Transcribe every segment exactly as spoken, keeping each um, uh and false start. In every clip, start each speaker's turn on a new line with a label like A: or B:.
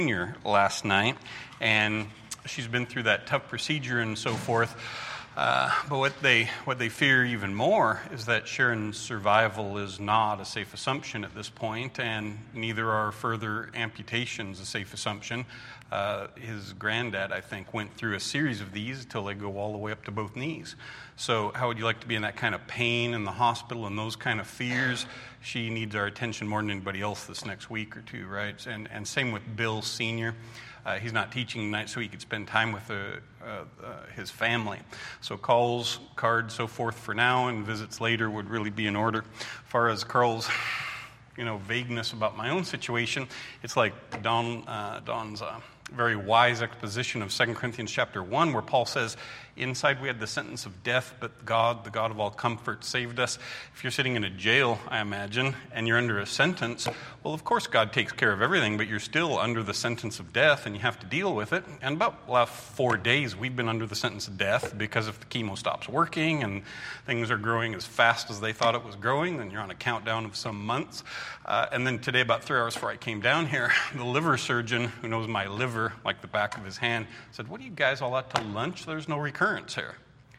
A: Senior last night, and she's been through that tough procedure and so forth. Uh, but what they what they fear even more is that Sharon's survival is not a safe assumption at this point, and neither are further amputations a safe assumption. Uh, his granddad, I think, went through a series of these until they go all the way up to both knees. So how would you like to be in that kind of pain in the hospital and those kind of fears? She needs our attention more than anybody else this next week or two, right? And and same with Bill Senior Uh, he's not teaching tonight, so he could spend time with uh, uh, uh, his family. So calls, cards, so forth for now, and visits later would really be in order. As far as Carl's, you know, vagueness about my own situation, it's like Don uh, Don's uh, very wise exposition of Second Corinthians chapter one, where Paul says, inside we had the sentence of death, but God, the God of all comfort, saved us. If you're sitting in a jail, I imagine, and you're under a sentence, well, of course God takes care of everything, but you're still under the sentence of death, and you have to deal with it. And about the last four days, we've been under the sentence of death, because if the chemo stops working and things are growing as fast as they thought it was growing, then you're on a countdown of some months. Uh, and then today, about three hours before I came down here, the liver surgeon, who knows my liver like the back of his hand, said, "What are you guys all at to lunch? There's no recurrence here."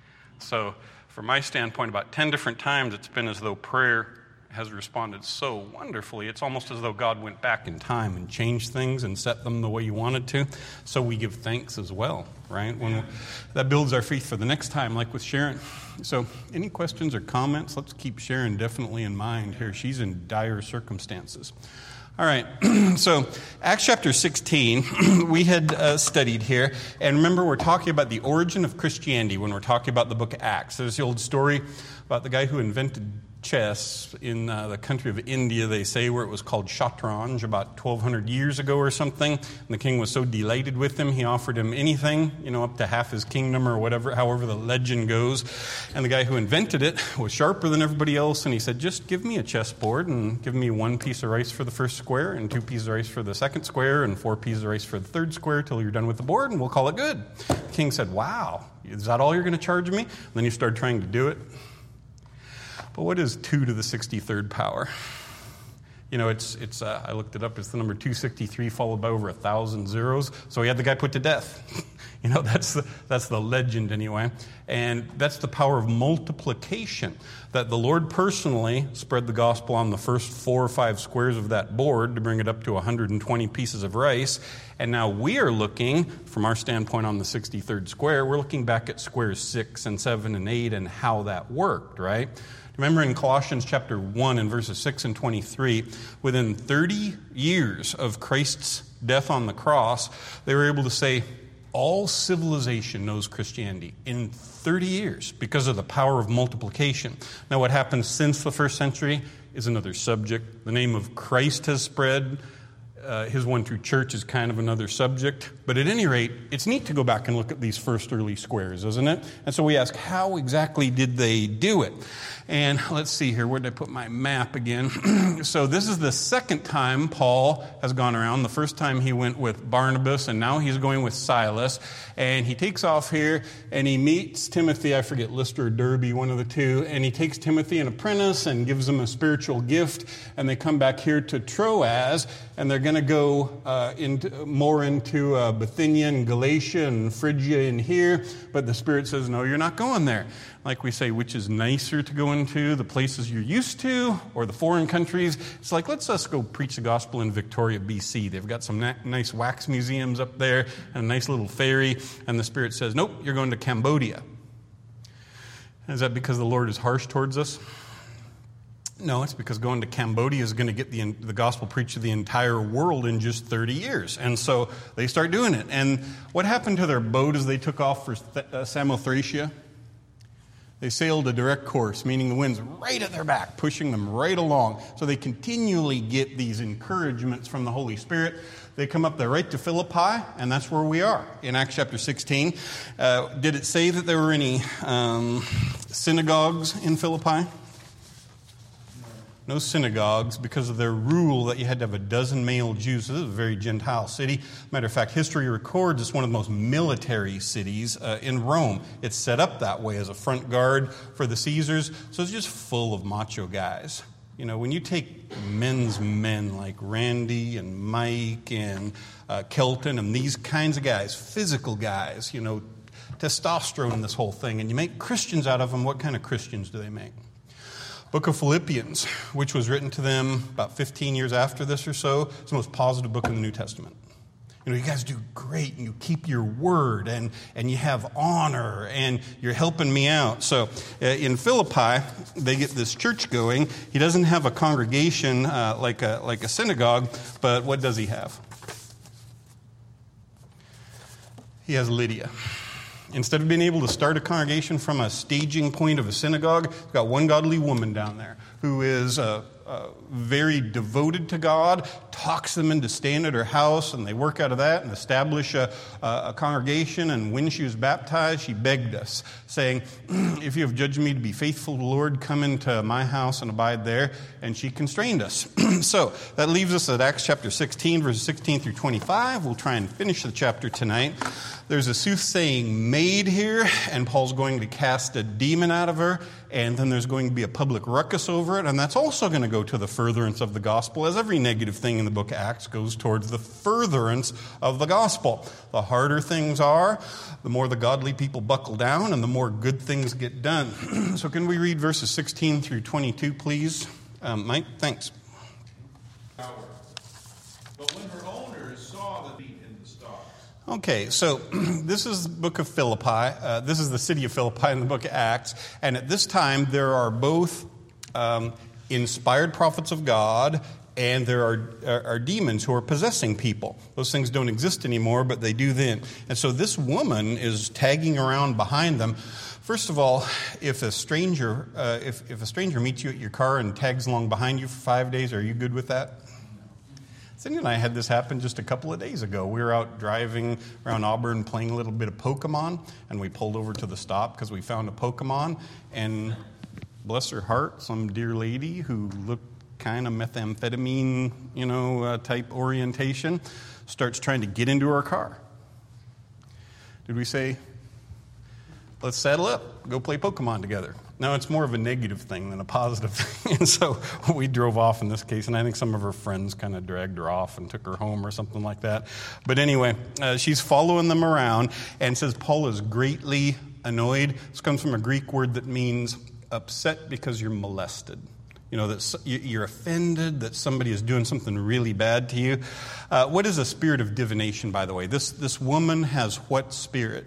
A: So from my standpoint, about ten different times it's been as though prayer has responded so wonderfully. It's almost as though God went back in time and changed things and set them the way you wanted to. So we give thanks as well, right? When that builds our faith for the next time, like with Sharon. So any questions or comments? Let's keep Sharon definitely in mind here. She's in dire circumstances. All right, so Acts chapter sixteen, we had uh, studied here, and remember we're talking about the origin of Christianity when we're talking about the book of Acts. There's the old story about the guy who invented chess in uh, the country of India, they say, where it was called Shatranj about twelve hundred years ago or something, and the king was so delighted with him, he offered him anything, you know, up to half his kingdom or whatever, however the legend goes, and the guy who invented it was sharper than everybody else, and he said, just give me a chessboard and give me one piece of rice for the first square, and two pieces of rice for the second square, and four pieces of rice for the third square till you're done with the board, and we'll call it good. The king said, wow, is that all you're going to charge me? And then he started trying to do it. But what is two to the sixty-third power? You know, it's, it's. Uh, I looked it up. It's the number two hundred sixty-three followed by over a thousand zeros. So he had the guy put to death. You know, that's the, that's the legend anyway. And that's the power of multiplication, that the Lord personally spread the gospel on the first four or five squares of that board to bring it up to one hundred twenty pieces of rice. And now we are looking, from our standpoint on the sixty-third square, we're looking back at squares six and seven and eight and how that worked, right? Remember in Colossians chapter one and verses six and twenty-three, within thirty years of Christ's death on the cross, they were able to say, all civilization knows Christianity in thirty years because of the power of multiplication. Now what happened since the first century is another subject. The name of Christ has spread. Uh, his one true church is kind of another subject. But at any rate, it's neat to go back and look at these first early squares, isn't it? And so we ask, how exactly did they do it? And let's see here, where did I put my map again? So this is the second time Paul has gone around. The first time he went with Barnabas, and now he's going with Silas. And he takes off here, and he meets Timothy, I forget, Lister or Derby, one of the two. And he takes Timothy, an apprentice, and gives him a spiritual gift. And they come back here to Troas, and they're going to go uh, into, more into uh, Bithynia and Galatia and Phrygia in here. But the Spirit says, no, you're not going there. Like we say, which is nicer to go into, the places you're used to or the foreign countries? It's like, let's us go preach the gospel in Victoria, B C. They've got some na- nice wax museums up there and a nice little ferry. And the Spirit says, nope, you're going to Cambodia. Is that because the Lord is harsh towards us? No, it's because going to Cambodia is going to get the, the gospel preached to the entire world in just thirty years. And so they start doing it. And what happened to their boat as they took off for uh, Samothracia? They sailed a direct course, meaning the wind's right at their back, pushing them right along. So they continually get these encouragements from the Holy Spirit. They come up there right to Philippi, and that's where we are in Acts chapter sixteen. Uh, did it say that there were any um, synagogues in Philippi? No synagogues because of their rule that you had to have a dozen male Jews. So this is a very Gentile city. Matter of fact, history records it's one of the most military cities uh, in Rome. It's set up that way as a front guard for the Caesars. So it's just full of macho guys. You know, when you take men's men like Randy and Mike and uh, Kelton and these kinds of guys, physical guys, you know, testosterone and this whole thing, and you make Christians out of them, what kind of Christians do they make? Book of Philippians, which was written to them about fifteen years after this or so, it's the most positive book in the New Testament. You know, you guys do great, and you keep your word, and, and you have honor, and you're helping me out. So uh, in Philippi, they get this church going. He doesn't have a congregation uh, like a like a synagogue, but what does he have? He has Lydia. Instead of being able to start a congregation from a staging point of a synagogue, he's got one godly woman down there who is uh, uh, very devoted to God, talks them into staying at her house, and they work out of that and establish a, a congregation. And when she was baptized, she begged us, saying, if you have judged me to be faithful to the Lord, come into my house and abide there. And she constrained us. So that leaves us at Acts chapter sixteen, verses sixteen through twenty-five. We'll try and finish the chapter tonight. There's a soothsaying maid here, and Paul's going to cast a demon out of her, and then there's going to be a public ruckus over it, and that's also going to go to the furtherance of the gospel, as every negative thing in the book of Acts goes towards the furtherance of the gospel. The harder things are, the more the godly people buckle down, and the more good things get done. So can we read verses sixteen through twenty-two, please? Um, Mike, thanks.
B: But when her owners saw the meat in the stocks.
A: Okay, so this is the book of Philippi. Uh, this is the city of Philippi in the book of Acts. And at this time, there are both um, inspired prophets of God, and there are, are, are demons who are possessing people. Those things don't exist anymore, but they do then. And so this woman is tagging around behind them. First of all, if a stranger uh, if, if a stranger meets you at your car and tags along behind you for five days, are you good with that? Cindy and I had this happen just a couple of days ago. We were out driving around Auburn playing a little bit of Pokemon, and we pulled over to the stop because we found a Pokemon, and bless her heart, some dear lady who looked kind of methamphetamine, you know, uh, type orientation, starts trying to get into our car. Did we say, let's saddle up, go play Pokemon together? No, it's more of a negative thing than a positive thing. And so we drove off in this case, and I think some of her friends kind of dragged her off and took her home or something like that. But anyway, uh, she's following them around and says Paul is greatly annoyed. This comes from a Greek word that means upset because you're molested. You know, that you're offended that somebody is doing something really bad to you. Uh, what is a spirit of divination, by the way? This, this woman has what spirit?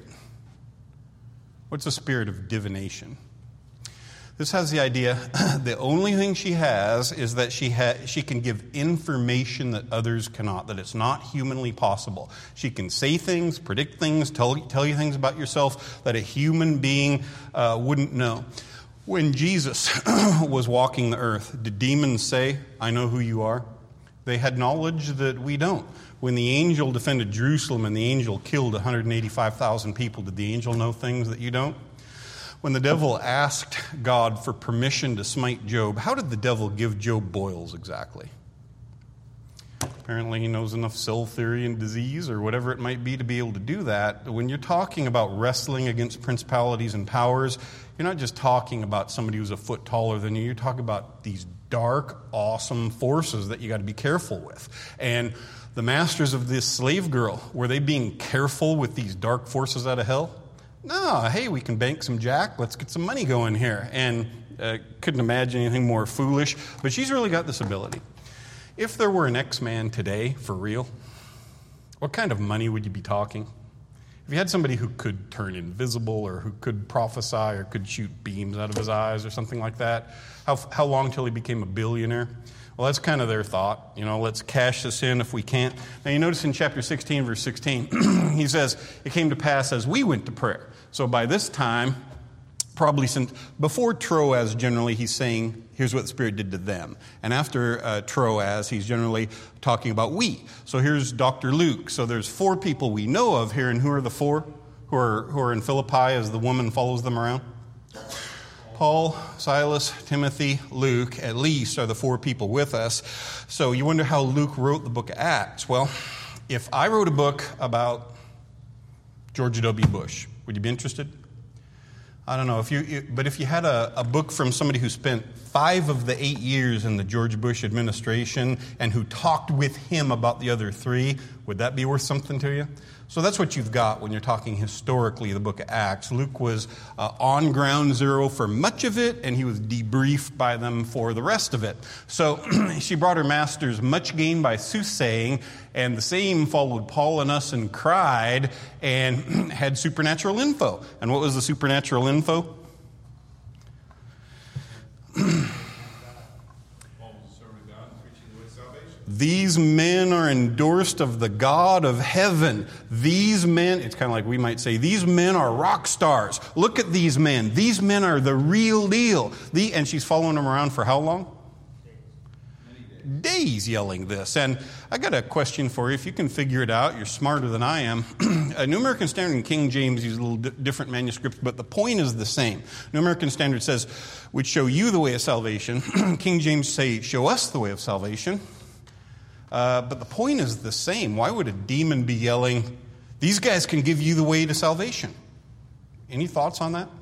A: What's a spirit of divination? This has the idea, the only thing she has is that she ha- she can give information that others cannot, that it's not humanly possible. She can say things, predict things, tell, tell you things about yourself that a human being uh, wouldn't know. When Jesus was walking the earth, did demons say, I know who you are? They had knowledge that we don't. When the angel defended Jerusalem and the angel killed one hundred eighty-five thousand people, did the angel know things that you don't? When the devil asked God for permission to smite Job, how did the devil give Job boils exactly? Apparently he knows enough cell theory and disease or whatever it might be to be able to do that. When you're talking about wrestling against principalities and powers, you're not just talking about somebody who's a foot taller than you. You're talking about these dark, awesome forces that you got to be careful with. And the masters of this slave girl, were they being careful with these dark forces out of hell? No, hey, we can bank some jack. Let's get some money going here. And uh, couldn't imagine anything more foolish. But she's really got this ability. If there were an X-Man today, for real, what kind of money would you be talking? If you had somebody who could turn invisible or who could prophesy or could shoot beams out of his eyes or something like that, how, how long till he became a billionaire? Well, that's kind of their thought. You know, let's cash this in if we can't. Now, you notice in chapter sixteen, verse sixteen, he says, it came to pass as we went to prayer. So by this time, probably since before Troas, generally, he's saying, here's what the Spirit did to them. And after uh, Troas, he's generally talking about we. So here's Doctor Luke. So there's four people we know of here. And who are the four who are, who are in Philippi as the woman follows them around? Paul, Silas, Timothy, Luke, at least, are the four people with us. So you wonder how Luke wrote the book of Acts. Well, if I wrote a book about George W. Bush, would you be interested? I don't know, if you, but if you had a, a book from somebody who spent five of the eight years in the George Bush administration and who talked with him about the other three, would that be worth something to you? So that's what you've got when you're talking historically the book of Acts. Luke was uh, on ground zero for much of it, and he was debriefed by them for the rest of it. So she brought her masters much gain by soothsaying, and the same followed Paul and us and cried and had supernatural info. And what was the supernatural info? These men are endorsed of the God of heaven. These men, it's kind of like we might say, these men are rock stars. Look at these men. These men are the real deal. The, and she's following them around for how long? Days. Days yelling this. And I got a question for you. If you can figure it out, you're smarter than I am. A New American Standard and King James use a little di- different manuscripts, but the point is the same. New American Standard says, "Would show you the way of salvation." King James say, "Show us the way of salvation." Uh, but the point is the same. Why would a demon be yelling, "These guys can give you the way to salvation"? Any thoughts on that?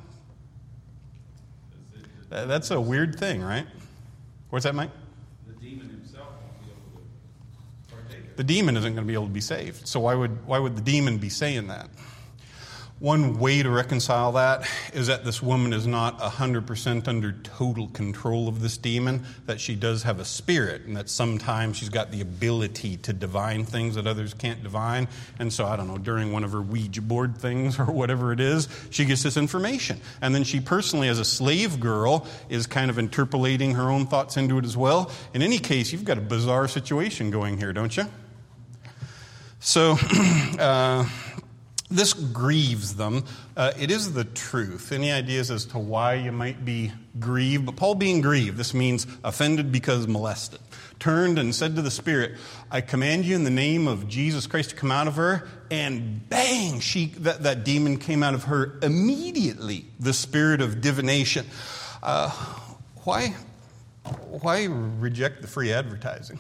A: That's a weird thing, right? What's that, Mike?
B: The demon himself won't be able to partake.
A: The demon isn't going to be able to be saved. So why would why would the demon be saying that? One way to reconcile that is that this woman is not one hundred percent under total control of this demon, that she does have a spirit, and that sometimes she's got the ability to divine things that others can't divine. And so, I don't know, during one of her Ouija board things or whatever it is, she gets this information. And then she personally, as a slave girl, is kind of interpolating her own thoughts into it as well. In any case, you've got a bizarre situation going here, don't you? So, uh... this grieves them. Uh, it is the truth. Any ideas as to why you might be grieved? But Paul being grieved, this means offended because molested. Turned and said to the Spirit, "I command you in the name of Jesus Christ to come out of her." And bang, she that, that demon came out of her immediately, the spirit of divination. Uh, why, why reject the free advertising?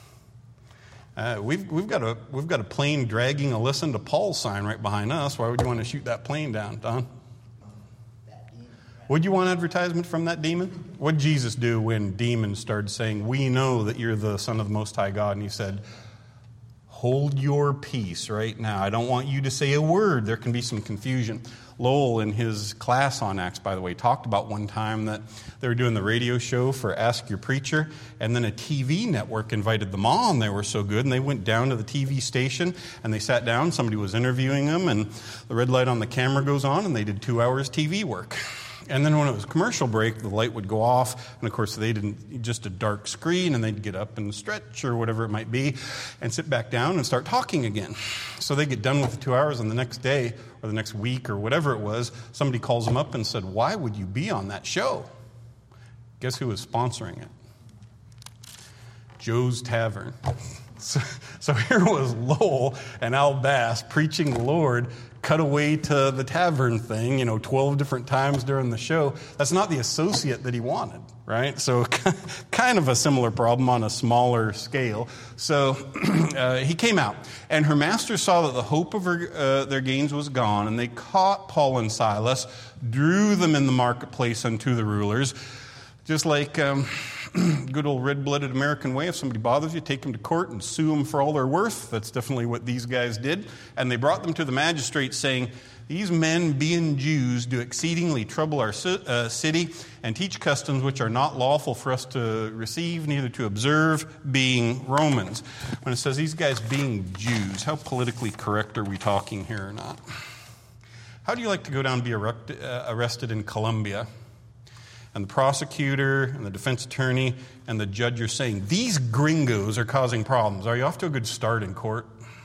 A: Uh, we've we've got a we've got a plane dragging a "Listen to Paul" sign right behind us. Why would you want to shoot that plane down, Don? Would you want advertisement from that demon? What did Jesus do when demons started saying, "We know that you're the Son of the Most High God"? And he said, "Hold your peace right now. I don't want you to say a word. There can be some confusion." Lowell, in his class on Acts, by the way, talked about one time that they were doing the radio show for Ask Your Preacher, and then a T V network invited them on. They were so good, and they went down to the T V station, and they sat down. Somebody was interviewing them, and the red light on the camera goes on, and they did two hours T V work. And then when it was commercial break, the light would go off, and of course they didn't, just a dark screen, and they'd get up and stretch or whatever it might be, and sit back down and start talking again. So they get done with the two hours, and the next day, or the next week, or whatever it was, somebody calls them up and said, "Why would you be on that show?" Guess who was sponsoring it? Joe's Tavern. So, so here was Lowell and Al Bass preaching the Lord, cut away to the tavern thing, you know, twelve different times during the show. That's not the associate that he wanted, right? So kind of a similar problem on a smaller scale. So uh, he came out, and her master saw that the hope of her, uh, their gains was gone, and they caught Paul and Silas, drew them in the marketplace unto the rulers, just like um, good old red-blooded American way. If somebody bothers you, take them to court and sue them for all they're worth. That's definitely what these guys did. And they brought them to the magistrate, saying, "These men, being Jews, do exceedingly trouble our uh, city and teach customs which are not lawful for us to receive, neither to observe, being Romans." When it says these guys being Jews, how politically correct are we talking here or not? How do you like to go down and be arrested, uh, arrested in Colombia? And the prosecutor and the defense attorney and the judge are saying, "These gringos are causing problems." Are you off to a good start in court?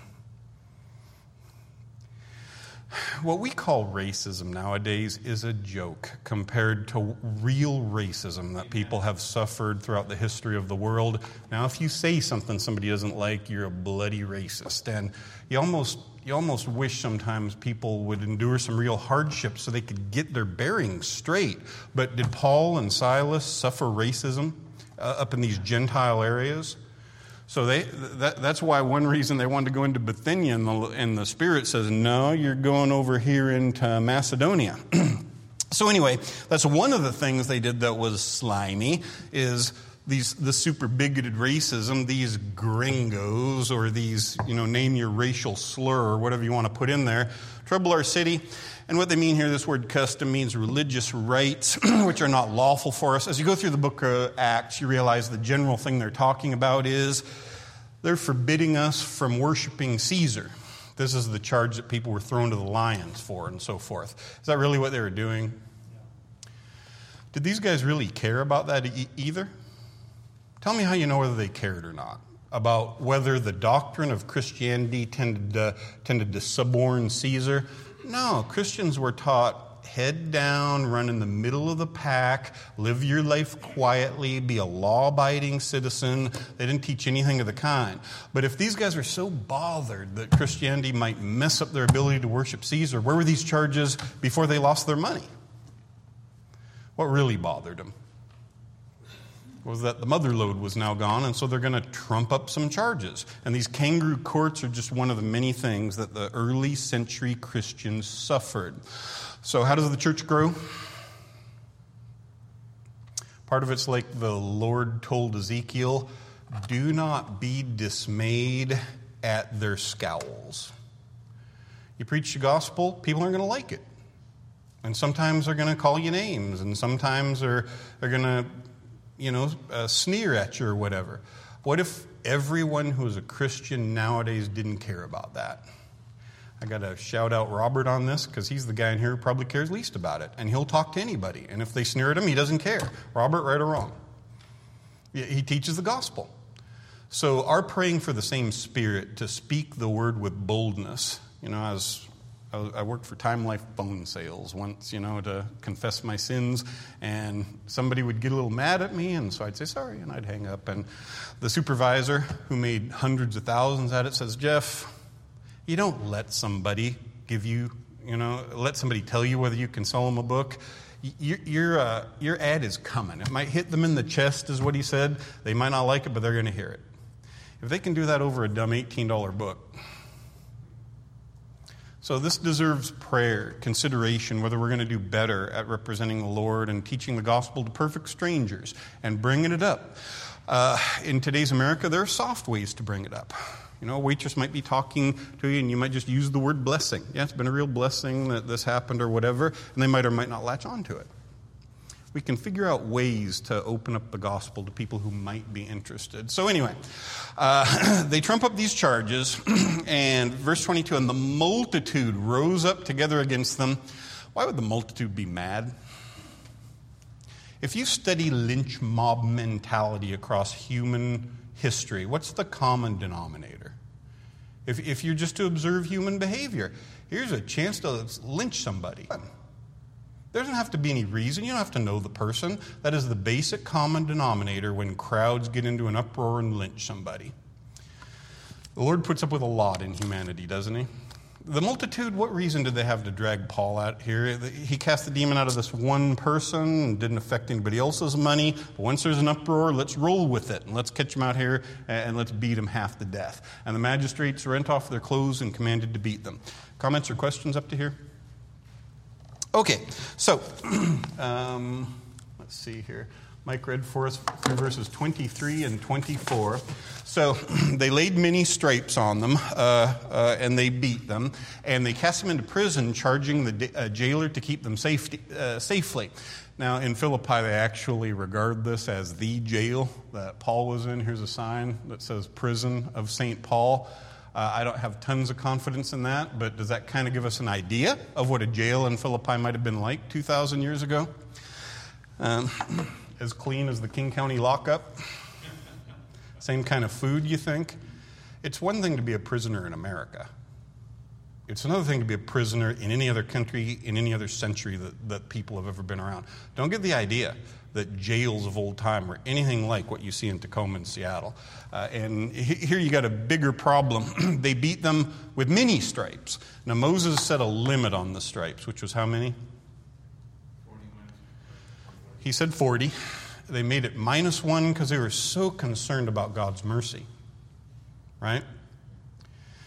A: What we call racism nowadays is a joke compared to real racism that people have suffered throughout the history of the world. Now, if you say something somebody doesn't like, you're a bloody racist. And you almost you almost wish sometimes people would endure some real hardship so they could get their bearings straight. But did Paul and Silas suffer racism uh, up in these Gentile areas? So they that, that's why one reason they wanted to go into Bithynia, and the, and the Spirit says, "No, you're going over here into Macedonia." So anyway, that's one of the things they did that was slimy, is these the super bigoted racism, these gringos, or these, you know, name your racial slur or whatever you want to put in there, trouble our city. And what they mean here, this word custom means religious rites, which are not lawful for us. As you go through the book of Acts, you realize the general thing they're talking about is they're forbidding us from worshiping Caesar. This is the charge that people were thrown to the lions for and so forth. Is that really what they were doing? Did these guys really care about that e- either? Tell me how you know whether they cared or not, about whether the doctrine of Christianity tended to, tended to suborn Caesar. No, Christians were taught head down, run in the middle of the pack, live your life quietly, be a law-abiding citizen. They didn't teach anything of the kind. But if these guys were so bothered that Christianity might mess up their ability to worship Caesar, where were these charges before they lost their money? What really bothered them was that the mother lode was now gone, and so they're going to trump up some charges. And these kangaroo courts are just one of the many things that the early century Christians suffered. So how does the church grow? Part of it's like the Lord told Ezekiel, do not be dismayed at their scowls. You preach the gospel, people aren't going to like it. And sometimes they're going to call you names, and sometimes they're, they're going to, you know, uh, sneer at you or whatever. What if everyone who's a Christian nowadays didn't care about that? I got to shout out Robert on this, because he's the guy in here who probably cares least about it. And he'll talk to anybody. And if they sneer at him, he doesn't care. Robert, right or wrong? He teaches the gospel. So our praying for the same Spirit to speak the word with boldness. You know, as I worked for Time Life phone sales once, you know, to confess my sins, and somebody would get a little mad at me, and so I'd say sorry, and I'd hang up. And the supervisor, who made hundreds of thousands at it, says, Jeff, you don't let somebody give you, you know, let somebody tell you whether you can sell them a book. Your, your, uh, your ad is coming. It might hit them in the chest, is what he said. They might not like it, but they're going to hear it. If they can do that over a dumb eighteen dollars book. So this deserves prayer, consideration, whether we're going to do better at representing the Lord and teaching the gospel to perfect strangers and bringing it up. Uh, in today's America, there are soft ways to bring it up. You know, a waitress might be talking to you and you might just use the word blessing. Yeah, it's been a real blessing that this happened or whatever, and they might or might not latch on to it. We can figure out ways to open up the gospel to people who might be interested. So anyway, uh, they trump up these charges, and verse twenty-two, and the multitude rose up together against them. Why would the multitude be mad? If you study lynch mob mentality across human history, what's the common denominator? If, if you're just to observe human behavior, here's a chance to lynch somebody. There doesn't have to be any reason. You don't have to know the person. That is the basic common denominator when crowds get into an uproar and lynch somebody. The Lord puts up with a lot in humanity, doesn't he? The multitude, what reason did they have to drag Paul out here? He cast the demon out of this one person and didn't affect anybody else's money. But once there's an uproar, let's roll with it. And let's catch him out here and let's beat him half to death. And the magistrates rent off their clothes and commanded to beat them. Comments or questions up to here? Okay, so um, let's see here. Mike read for us through verses twenty-three and twenty-four. So they laid many stripes on them, uh, uh, and they beat them, and they cast them into prison, charging the uh, jailer to keep them safety, uh, safely. Now, in Philippi, they actually regard this as the jail that Paul was in. Here's a sign that says Prison of Saint Paul. Uh, I don't have tons of confidence in that, but does that kind of give us an idea of what a jail in Philippi might have been like two thousand years ago? Um, as clean as the King County lockup? Same kind of food, you think? It's one thing to be a prisoner in America. It's another thing to be a prisoner in any other country, in any other century that, that people have ever been around. Don't get the idea that jails of old time were anything like what you see in Tacoma and Seattle. Uh, and here you got a bigger problem. They beat them with many stripes. Now Moses set a limit on the stripes, which was how many? forty. He said forty. They made it minus one because they were so concerned about God's mercy. Right?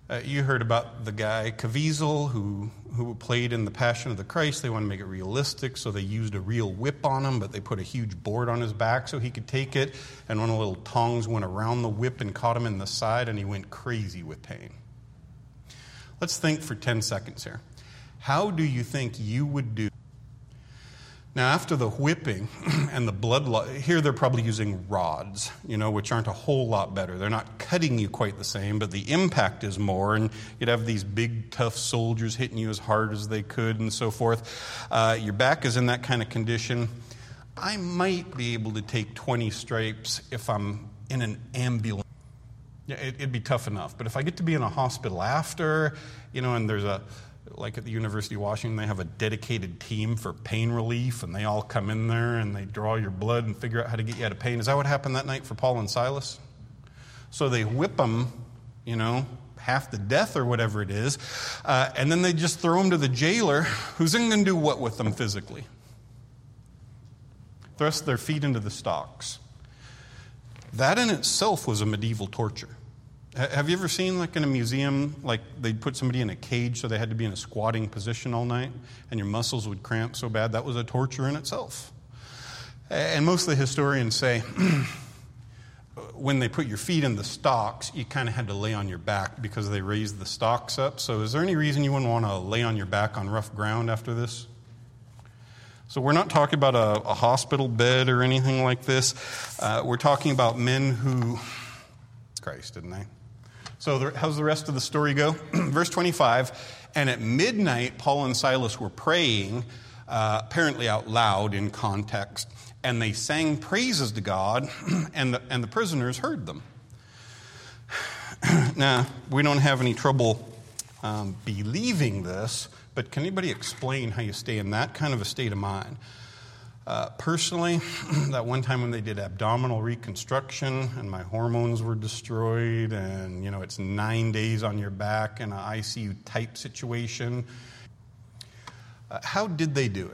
A: Uh, you heard about the guy Caviezel who who played in The Passion of the Christ. They want to make it realistic, so they used a real whip on him, but they put a huge board on his back so he could take it, and one of the little tongs went around the whip and caught him in the side, and he went crazy with pain. Let's think for ten seconds here. How do you think you would do? Now, after the whipping and the blood, lo- here they're probably using rods, you know, which aren't a whole lot better. They're not cutting you quite the same, but the impact is more, and you'd have these big, tough soldiers hitting you as hard as they could and so forth. Uh, your back is in that kind of condition. I might be able to take twenty stripes if I'm in an ambulance. Yeah, it, it'd be tough enough. But if I get to be in a hospital after, you know, and there's a, like at the University of Washington, they have a dedicated team for pain relief, and they all come in there and they draw your blood and figure out how to get you out of pain. Is that what happened that night for Paul and Silas? So they whip them, you know, half to death or whatever it is, uh, and then they just throw them to the jailer, who's then going to do what with them physically? Thrust their feet into the stocks. That in itself was a medieval torture. Have you ever seen, like in a museum, like they'd put somebody in a cage so they had to be in a squatting position all night, and your muscles would cramp so bad? That was a torture in itself. And most of the historians say when they put your feet in the stocks, you kind of had to lay on your back because they raised the stocks up. So is there any reason you wouldn't want to lay on your back on rough ground after this? So we're not talking about a, a hospital bed or anything like this. Uh, we're talking about men who... Christ, didn't they? So the, how's the rest of the story go? Verse twenty-five, and at midnight, Paul and Silas were praying, uh, apparently out loud in context, and they sang praises to God, and the, and the prisoners heard them. Now, we don't have any trouble um, believing this, but can anybody explain how you stay in that kind of a state of mind? Uh, personally, that one time when they did abdominal reconstruction and my hormones were destroyed, and, you know, it's nine days on your back in an I C U type situation. Uh, how did they do it?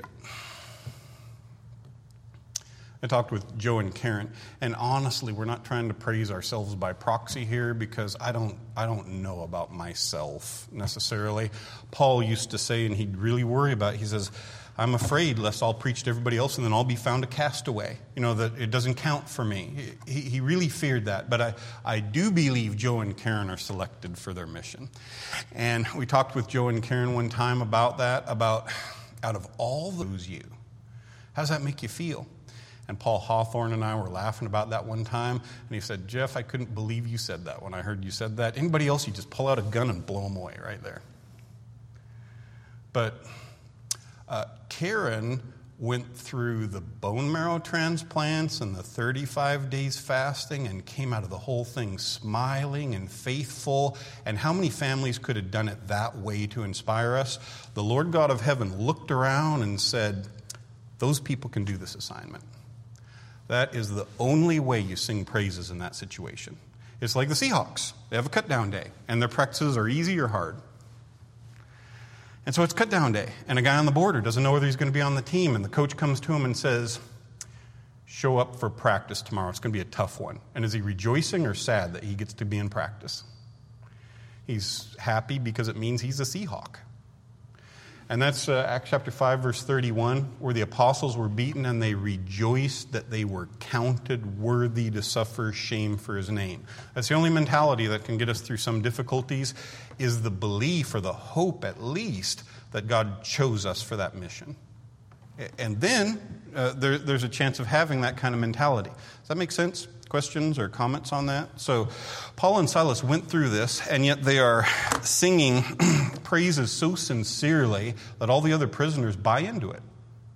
A: I talked with Joe and Karen, and honestly, we're not trying to praise ourselves by proxy here, because I don't, I don't know about myself necessarily. Paul used to say, and he'd really worry about it, he says, I'm afraid lest I'll preach to everybody else and then I'll be found a castaway. You know, that it doesn't count for me. He, he really feared that. But I, I do believe Joe and Karen are selected for their mission. And we talked with Joe and Karen one time about that, about out of all those you, how does that make you feel? And Paul Hawthorne and I were laughing about that one time. And he said, Jeff, I couldn't believe you said that when I heard you said that. Anybody else, you just pull out a gun and blow them away right there. But... Uh, Karen went through the bone marrow transplants and the thirty-five days fasting and came out of the whole thing smiling and faithful. And how many families could have done it that way to inspire us? The Lord God of heaven looked around and said, those people can do this assignment. That is the only way you sing praises in that situation. It's like the Seahawks. They have a cut down day, and their practices are easy or hard. And so it's cut down day, and a guy on the border doesn't know whether he's going to be on the team, and the coach comes to him and says, show up for practice tomorrow. It's going to be a tough one. And is he rejoicing or sad that he gets to be in practice? He's happy because it means he's a Seahawk. And that's uh, Acts chapter five, verse thirty-one, where the apostles were beaten and they rejoiced that they were counted worthy to suffer shame for his name. That's the only mentality that can get us through some difficulties, is the belief, or the hope at least, that God chose us for that mission. And then uh, there, there's a chance of having that kind of mentality. Does that make sense? Questions or comments on that? So Paul and Silas went through this, and yet they are singing praises so sincerely that all the other prisoners buy into it.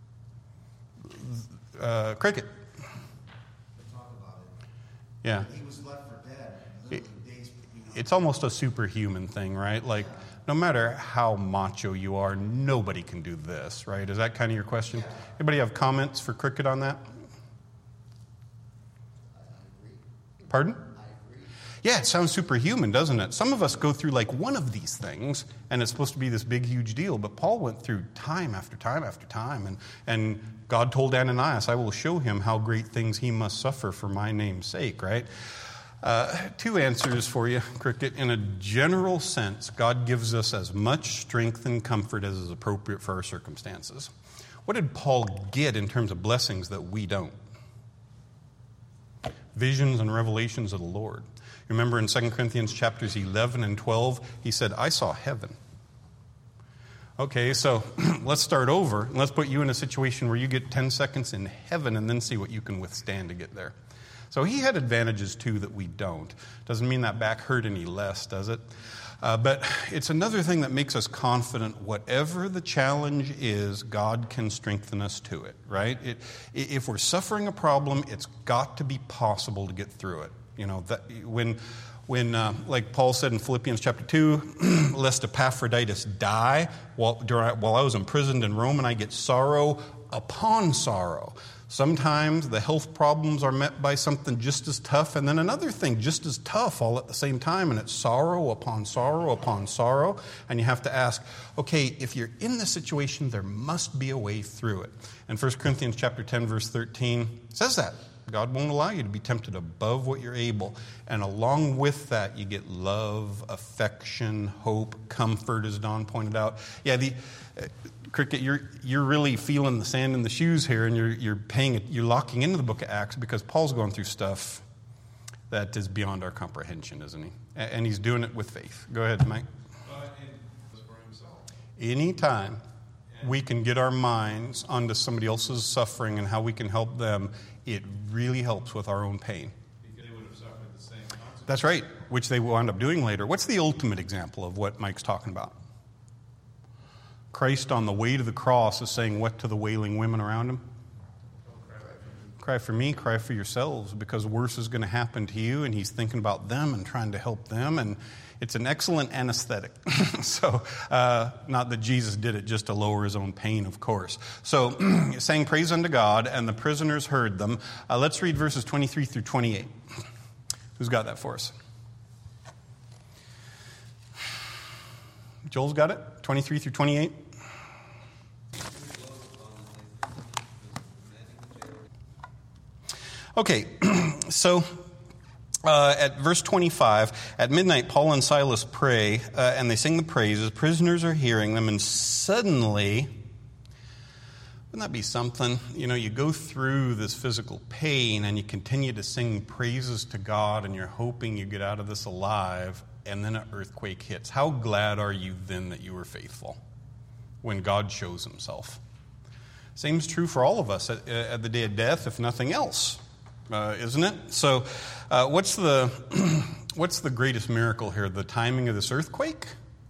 A: Uh, Cricket.
C: Talk about it.
A: Yeah.
C: He was left for dead.
A: It, it's almost a superhuman thing, right? Like, no matter how macho you are, nobody can do this, right? Is that kind of your question? Anybody have comments for Cricket on that? Pardon?
C: I agree.
A: Yeah, it sounds superhuman, doesn't it? Some of us go through like one of these things, and it's supposed to be this big, huge deal. But Paul went through time after time after time, and, and God told Ananias, I will show him how great things he must suffer for my name's sake, right? Uh, two answers for you, Cricket. In a general sense, God gives us as much strength and comfort as is appropriate for our circumstances. What did Paul get in terms of blessings that we don't? Visions and revelations of the Lord. Remember in Second Corinthians chapters eleven and twelve, he said, I saw heaven. Okay, so let's start over. And let's put you in a situation where you get ten seconds in heaven and then see what you can withstand to get there. So he had advantages, too, that we don't. Doesn't mean that back hurt any less, does it? Uh, but it's another thing that makes us confident whatever the challenge is, God can strengthen us to it, right? It, if we're suffering a problem, it's got to be possible to get through it. You know, that when, when uh, like Paul said in Philippians chapter two, lest Epaphroditus die while, during, while I was imprisoned in Rome, and I get sorrow upon sorrow. Sometimes the health problems are met by something just as tough, and then another thing just as tough all at the same time, and it's sorrow upon sorrow upon sorrow. And you have to ask, okay, if you're in this situation, there must be a way through it. And First Corinthians chapter ten, verse thirteen says that. God won't allow you to be tempted above what you're able. And along with that, you get love, affection, hope, comfort, as Don pointed out. Yeah, the... Uh, Cricket, you're you're really feeling the sand in the shoes here, and you're you're paying it. You're locking into the book of Acts because Paul's going through stuff that is beyond our comprehension, isn't he? And he's doing it with faith. Go ahead, Mike.
B: But in, for himself.
A: Anytime we can get our minds onto somebody else's suffering and how we can help them, it really helps with our own pain.
B: Because they would have suffered the same consequences.
A: That's right, which they will end up doing later. What's the ultimate example of what Mike's talking about? Christ on the way to the cross is saying what to the wailing women around him? Cry for me, cry for yourselves, because worse is going to happen to you. And he's thinking about them and trying to help them. And it's an excellent anesthetic. so, uh, not that Jesus did it just to lower his own pain, of course. So, saying praise unto God, and the prisoners heard them. Uh, let's read verses twenty-three through twenty-eight. Who's got that for us? Joel's got it? twenty-three through twenty-eight? Okay, so uh, at verse twenty-five, at midnight Paul and Silas pray, uh, and they sing the praises. Prisoners are hearing them, and suddenly, wouldn't that be something? You know, you go through this physical pain, and you continue to sing praises to God, and you're hoping you get out of this alive, and then an earthquake hits. How glad are you then that you were faithful when God shows himself? Same is true for all of us at, at the day of death, if nothing else. Uh, isn't it? So, uh, what's the what's the greatest miracle here? The timing of this earthquake,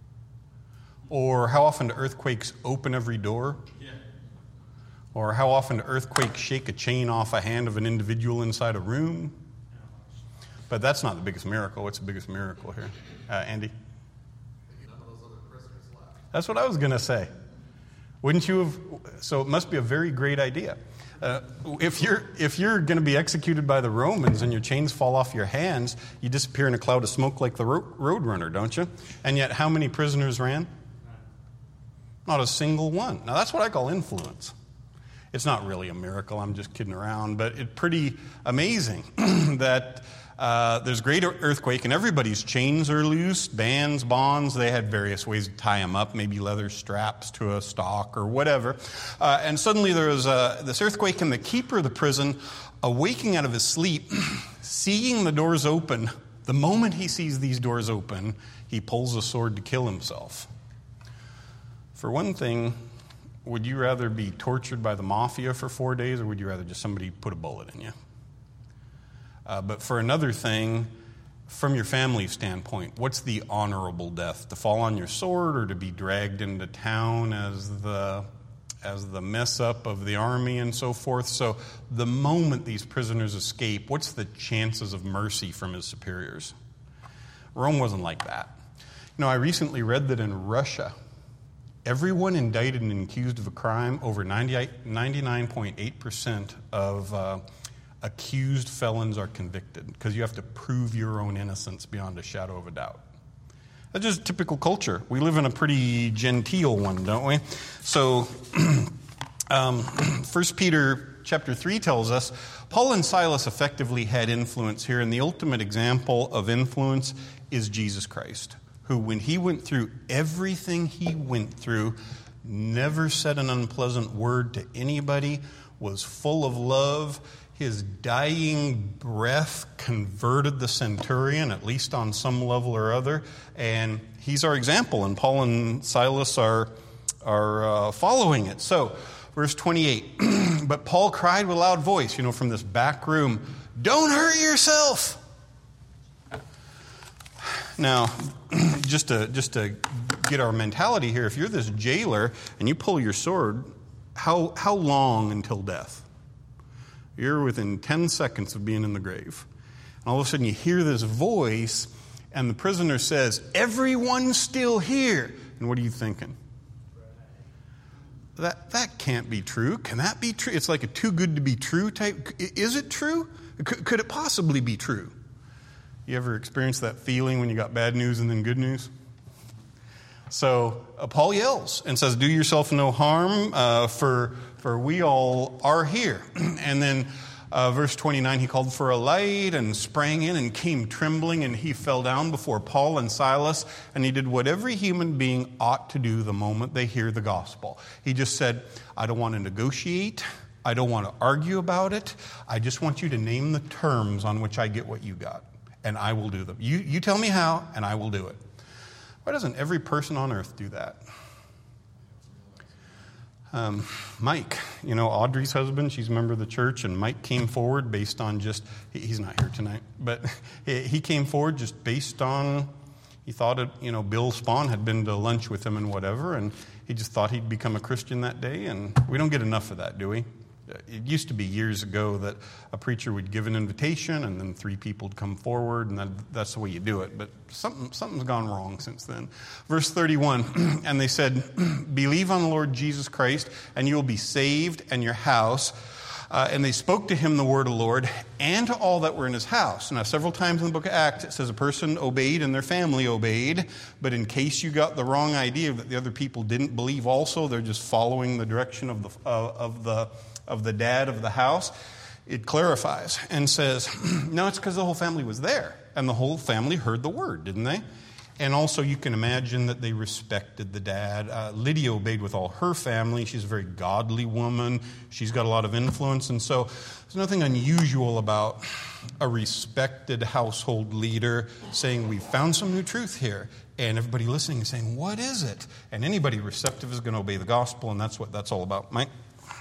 A: or how often do earthquakes open every door,
B: Yeah.
A: or how often do earthquakes shake a chain off a hand of an individual inside a room? But that's not the biggest miracle. What's the biggest miracle here, uh, Andy?
C: None of those other prisoners left.
A: That's what I was going to say. Wouldn't you have? So it must be a very great idea. Uh, if you're if you're going to be executed by the Romans and your chains fall off your hands, you disappear in a cloud of smoke like the ro- roadrunner, don't you? And yet, how many prisoners ran? Not a single one. Now, that's what I call influence. It's not really a miracle. I'm just kidding around, but it's pretty amazing that uh, there's a great earthquake and everybody's chains are loose, bands, bonds. They had various ways to tie them up, maybe leather straps to a stalk or whatever. Uh, and suddenly there was uh, this earthquake, and the keeper of the prison, awaking out of his sleep, seeing the doors open. The moment he sees these doors open, he pulls a sword to kill himself. For one thing, would you rather be tortured by the mafia for four days, or would you rather just somebody put a bullet in you? Uh, but for another thing, from your family standpoint, what's the honorable death? To fall on your sword, or to be dragged into town as the as the mess up of the army and so forth? So the moment these prisoners escape, what's the chances of mercy from his superiors? Rome wasn't like that. You know, I recently read that in Russia, everyone indicted and accused of a crime, over ninety-nine point eight percent of uh, accused felons are convicted, because you have to prove your own innocence beyond a shadow of a doubt. That's just typical culture. We live in a pretty genteel one, don't we? So, um, First Peter chapter three tells us Paul and Silas effectively had influence here, and the ultimate example of influence is Jesus Christ, who, when he went through everything he went through, never said an unpleasant word to anybody, was full of love. His dying breath converted the centurion, at least on some level or other, and he's our example, and Paul and Silas are, are uh, following it. So, verse twenty-eight, but Paul cried with a loud voice, you know, from this back room, "Don't hurt yourself!" Now, just to, just to get our mentality here, if you're this jailer and you pull your sword, how, how long until death? You're within ten seconds of being in the grave. And all of a sudden you hear this voice, and the prisoner says, "Everyone's still here." And what are you thinking? That that can't be true. Can that be true? It's like a too good to be true type. Is it true? Could, could it possibly be true? You ever experienced that feeling when you got bad news and then good news? So uh, Paul yells and says, "Do yourself no harm, uh, for for we all are here." And then uh, verse twenty-nine, he called for a light and sprang in and came trembling, and he fell down before Paul and Silas, and he did what every human being ought to do the moment they hear the gospel. He just said, "I don't want to negotiate. I don't want to argue about it. I just want you to name the terms on which I get what you got, and I will do them. You, you tell me how, and I will do it." Why doesn't every person on earth do that? Um, Mike, you know, Audrey's husband, she's a member of the church, and Mike came forward based on just, he, he's not here tonight, but he, he came forward just based on, he thought, it, you know, Bill Spahn had been to lunch with him and whatever, and he just thought he'd become a Christian that day, and we don't get enough of that, do we? It used to be years ago that a preacher would give an invitation and then three people would come forward, and that, that's the way you do it. But something, something's gone wrong since then. Verse thirty-one, and they said, "Believe on the Lord Jesus Christ, and you will be saved and your house." Uh, and they spoke to him the word of the Lord and to all that were in his house. Now, several times in the book of Acts, it says a person obeyed and their family obeyed. But in case you got the wrong idea that the other people didn't believe also, they're just following the direction of the uh, of the of the dad of the house, it clarifies and says, no, it's because the whole family was there. And the whole family heard the word, didn't they? And also you can imagine that they respected the dad. Uh, Lydia obeyed with all her family. She's a very godly woman. She's got a lot of influence. And so there's nothing unusual about a respected household leader saying, "We found some new truth here." And everybody listening is saying, "What is it?" And anybody receptive is going to obey the gospel, and that's what that's all about. Mike?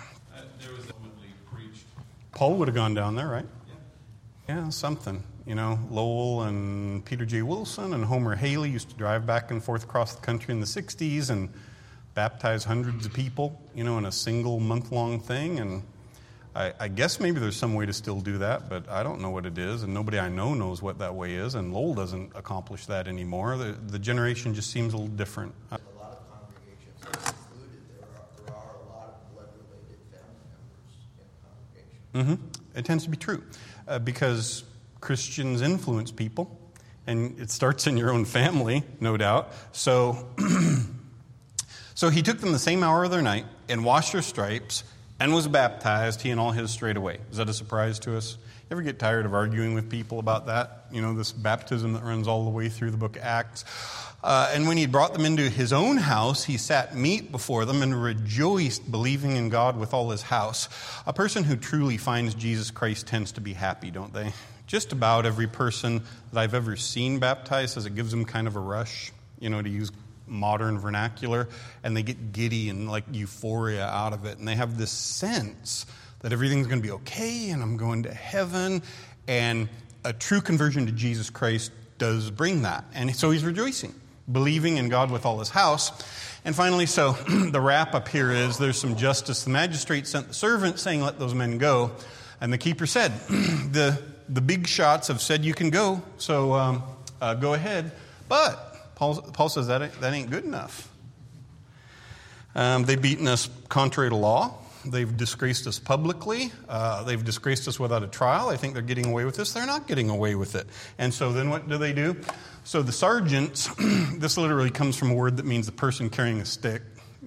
A: Paul would have gone down there, right? Yeah. Yeah, something. You know, Lowell and Peter J. Wilson and Homer Haley used to drive back and forth across the country in the sixties and baptize hundreds of people, you know, in a single month-long thing. And I, I guess maybe there's some way to still do that, but I don't know what it is, and nobody I know knows what that way is, and Lowell doesn't accomplish that anymore. The, the generation just seems a little different.
D: A lot of congregations are excluded. There are, there are a lot of blood-related family members in congregations.
A: Mm-hmm. It tends to be true uh, because Christians influence people, and it starts in your own family, no doubt. So, so he took them the same hour of their night and washed their stripes and was baptized, he and all his straight away. Is that a surprise to us? You ever get tired of arguing with people about that? You know, this baptism that runs all the way through the book of Acts. Uh, and when he brought them into his own house, he sat meat before them and rejoiced, believing in God with all his house. A person who truly finds Jesus Christ tends to be happy, don't they? Just about every person that I've ever seen baptized says it gives them kind of a rush, you know, to use modern vernacular, and they get giddy and like euphoria out of it. And they have this sense that everything's going to be okay and I'm going to heaven. And a true conversion to Jesus Christ does bring that. And so he's rejoicing, believing in God with all his house. And finally, so the wrap up here is there's some justice. The magistrate sent the servant saying, "Let those men go." And the keeper said, the the big shots have said you can go, so um, uh, go ahead. But Paul, Paul says that ain't, that ain't good enough. Um, they've beaten us contrary to law. They've disgraced us publicly. Uh, they've disgraced us without a trial. I think they're getting away with this. They're not getting away with it. And so then what do they do? So the sergeants, this literally comes from a word that means the person carrying a stick.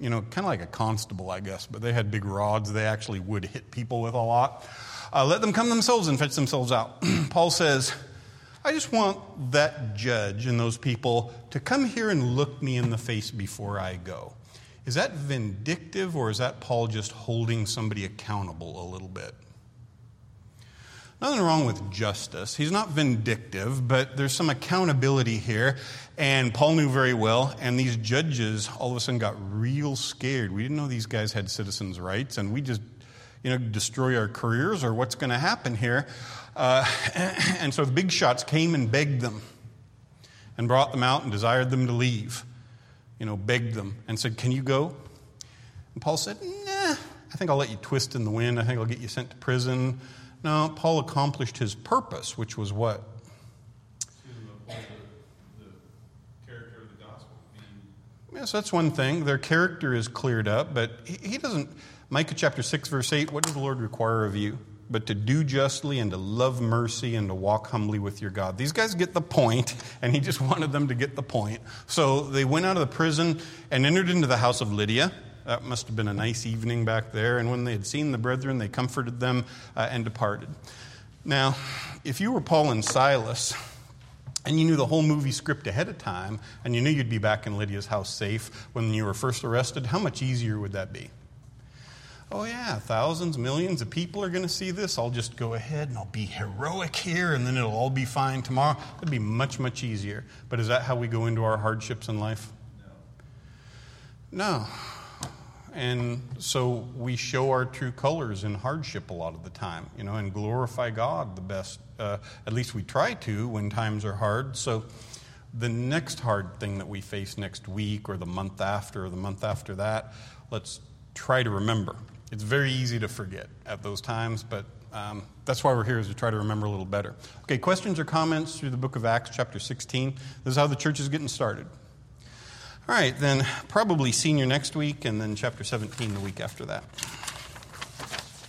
A: you know, kind of like a constable, I guess, but they had big rods they actually would hit people with a lot. Uh, let them come themselves and fetch themselves out. Paul says, I just want that judge and those people to come here and look me in the face before I go. Is that vindictive, or is that Paul just holding somebody accountable a little bit? Nothing wrong with justice. He's not vindictive, but there's some accountability here. And Paul knew very well, and these judges all of a sudden got real scared. We didn't know these guys had citizens' rights, and we just, you know, destroy our careers, or what's going to happen here? Uh, and so the big shots came and begged them and brought them out and desired them to leave. You know, begged them and said, can you go? And Paul said, nah, I think I'll let you twist in the wind. I think I'll get you sent to prison. No, Paul accomplished his purpose, which was what?
B: To uphold the, the character of the gospel. Being...
A: Yes, that's one thing. Their character is cleared up, but he, he doesn't. Micah chapter six, verse eight, what does the Lord require of you? But to do justly and to love mercy and to walk humbly with your God. These guys get the point, and he just wanted them to get the point. So they went out of the prison and entered into the house of Lydia. That must have been a nice evening back there. And when they had seen the brethren, they comforted them uh, and departed. Now, if you were Paul and Silas, and you knew the whole movie script ahead of time, and you knew you'd be back in Lydia's house safe when you were first arrested, how much easier would that be? Oh yeah, thousands, millions of people are going to see this. I'll just go ahead and I'll be heroic here, and then it'll all be fine tomorrow. It'd be much, much easier. But is that how we go into our hardships in life? No. No. And so we show our true colors in hardship a lot of the time, you know, and glorify God the best. Uh, at least we try to when times are hard. So the next hard thing that we face next week or the month after or the month after that, let's try to remember. It's very easy to forget at those times, but um, that's why we're here, is to try to remember a little better. Okay, questions or comments through the book of Acts, chapter sixteen. This is how the church is getting started. All right, then probably senior next week, and then chapter seventeen the week after that.